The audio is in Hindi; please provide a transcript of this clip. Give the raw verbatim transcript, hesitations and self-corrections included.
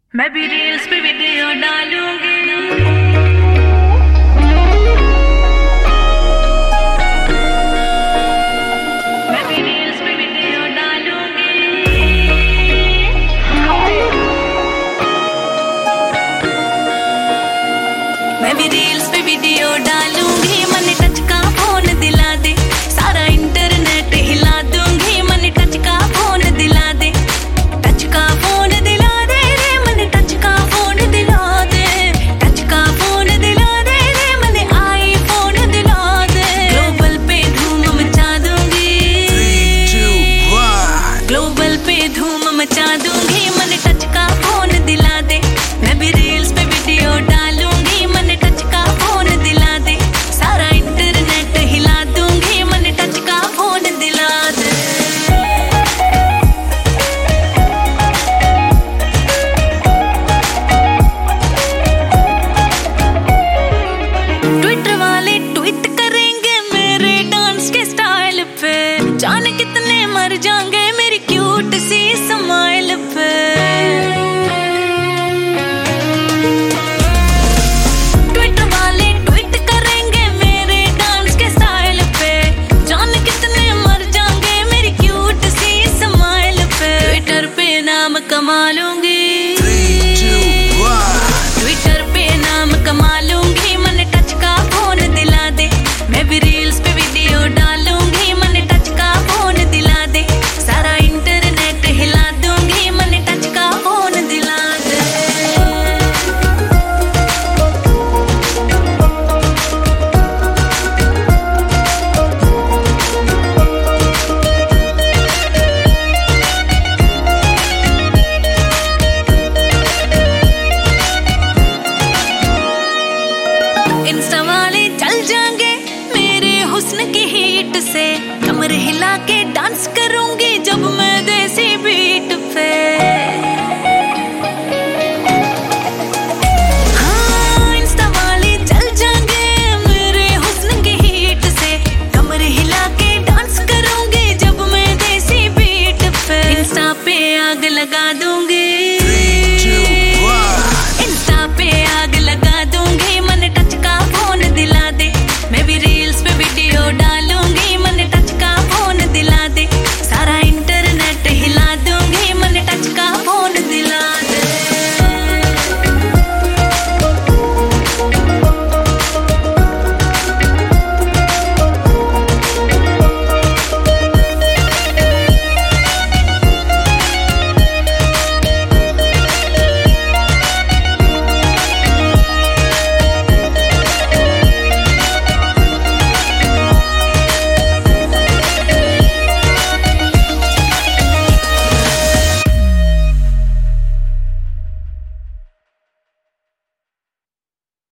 मैं भी रील्स पे वीडियो डालूंगी। मैं भी रील्स पे वीडियो डालूंगी। मैं भी रील्स पे वीडियो डालूंगी। मनी टच का फोन दिला दे, सारा इंटरनेट हिला दूंगी। मनी टच का फोन दिला दे, टच का फोन दिला दे रे। मनी टच का फोन दिला दे, टच का फोन दिला दे रे। मनी आई फोन दिला दे। ग्लोबल पे धूम मचा दूंगी, ग्लोबल पे धूम मचा दूंगी। मनी टच का फोन दिला दे, मैं भी रील्स पे वीडियो डालूंगी। मनी टच का फोन दिला दे, सारा इंटरनेट हिला दूंगी। मनी टच का फोन दिला दे। ट्विटर वाले ट्वीट करेंगे मेरे डांस के स्टाइल पे, जाने कितने मर जाएंगे मेरी क्यूट सी स्माइल पे। ट्विटर वाले ट्वीट करेंगे मेरे डांस के स्टाइल पे, जाने कितने मर जाएंगे मेरी क्यूट सी स्माइल पे। ट्विटर पे नाम कमा लूंगी, ट्विटर पे नाम कमा लूंगी। मनी टच का फोन दिला दे, मैं भी रील्स पे वीडियो डालूंगी। मनी टच का फोन दिला दे, सारा इंटरनेट हिला दूंगी। मनी टच का फोन दिला दे। इंस्टा वाले चल जाएंगे मेरे हुस्न की हीट से, कमर हिला के डांस करूंगी जब मैं